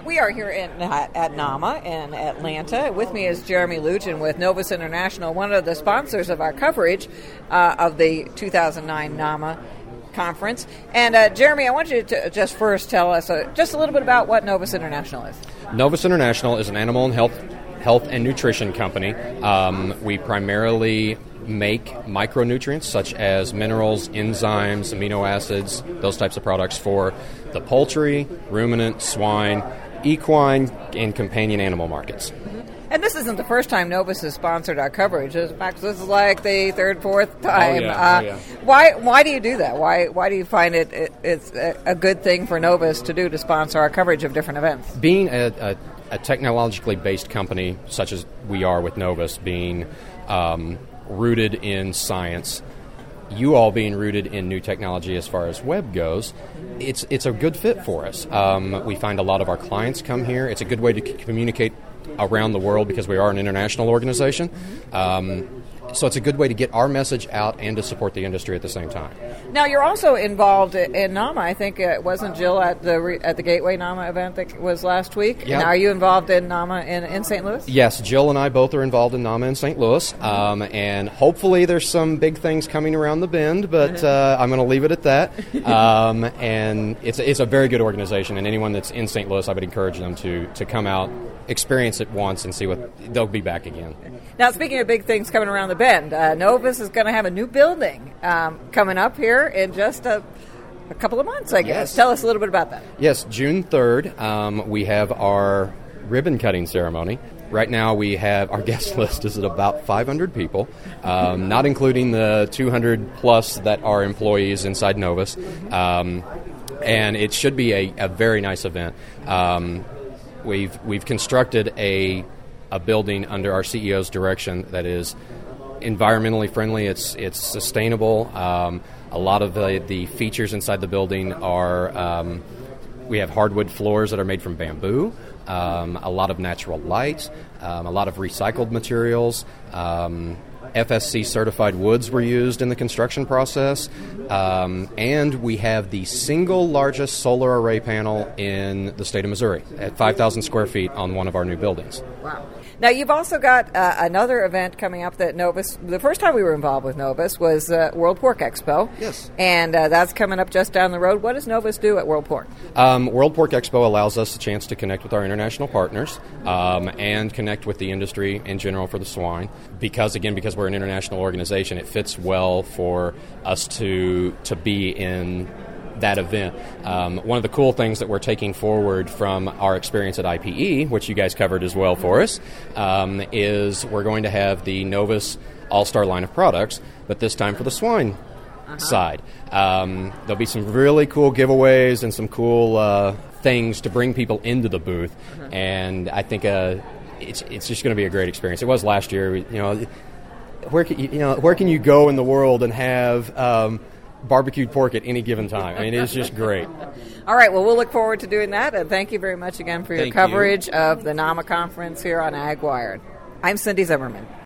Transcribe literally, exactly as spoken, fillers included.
We are here in, at, at NAMA in Atlanta. With me is Jeremy Lugin with Novus International, one of the sponsors of our coverage uh, of the two thousand nine NAMA conference. And uh, Jeremy, I want you to just first tell us uh, just a little bit about what Novus International is. Novus International is an animal and health health and nutrition company. Um, we primarily make micronutrients such as minerals, enzymes, amino acids, those types of products for the poultry, ruminant, swine, equine, and companion animal markets. And this isn't the first time Novus has sponsored our coverage. In fact, this is like the third, fourth time. Oh, yeah. Uh, oh, yeah. Why Why do you do that? Why Why do you find it, it it's a, a good thing for Novus to do to sponsor our coverage of different events? Being a, a, a technologically based company such as we are with Novus, being um, rooted in science, you all being rooted in new technology as far as web goes, it's it's a good fit for us. Um, we find a lot of our clients come here. It's a good way to c- communicate around the world because we are an international organization. Um, so it's a good way to get our message out and to support the industry at the same time. Now, you're also involved in NAMA. I think it wasn't Jill at the re- at the Gateway NAMA event that was last week. Yeah. Now, are you involved in NAMA in, in Saint Louis? Yes, Jill and I both are involved in NAMA in Saint Louis, um, and hopefully there's some big things coming around the bend, but uh, I'm going to leave it at that. Um, and it's it's a very good organization, and anyone that's in Saint Louis, I would encourage them to to come out, experience it once, and see what they'll be back again. Now, speaking of big things coming around the bend, uh, Novus is going to have a new building um, coming up here in just a, a couple of months, I guess. Yes. Tell us a little bit about that. Yes, June third, um, we have our ribbon cutting ceremony. Right now we have, our guest list is at about five hundred people, um, not including the two hundred plus that are employees inside Novus. Um, and it should be a, a very nice event. Um, we've we've constructed a a building under our C E O's direction that is environmentally friendly. It's it's sustainable. Um, a lot of the, the features inside the building are, um, we have hardwood floors that are made from bamboo, um, a lot of natural light, um, a lot of recycled materials. Um, F S C certified woods were used in the construction process, um, and we have the single largest solar array panel in the state of Missouri at five thousand square feet on one of our new buildings. Wow. Now, you've also got uh, another event coming up that Novus, the first time we were involved with Novus was uh, World Pork Expo. Yes. And uh, that's coming up just down the road. What does Novus do at World Pork? Um, World Pork Expo allows us a chance to connect with our international partners um, and connect with the industry in general for the swine. Because, again, because we're an international organization, it fits well for us to to be in that event. Um, one of the cool things that we're taking forward from our experience at I P E, which you guys covered as well for us, um, is we're going to have the Novus All-Star line of products, but this time for the swine uh-huh. side. Um, there'll be some really cool giveaways and some cool uh, things to bring people into the booth, uh-huh. and I think uh, it's it's just going to be a great experience. It was last year. You know, where can you, you know where can you go in the world and have um, barbecued pork at any given time? I mean, it's just great. All right, well, we'll look forward to doing that, and thank you very much again for your Thank coverage you. of the NAMA conference here on AgWired. I'm Cindy Zimmerman.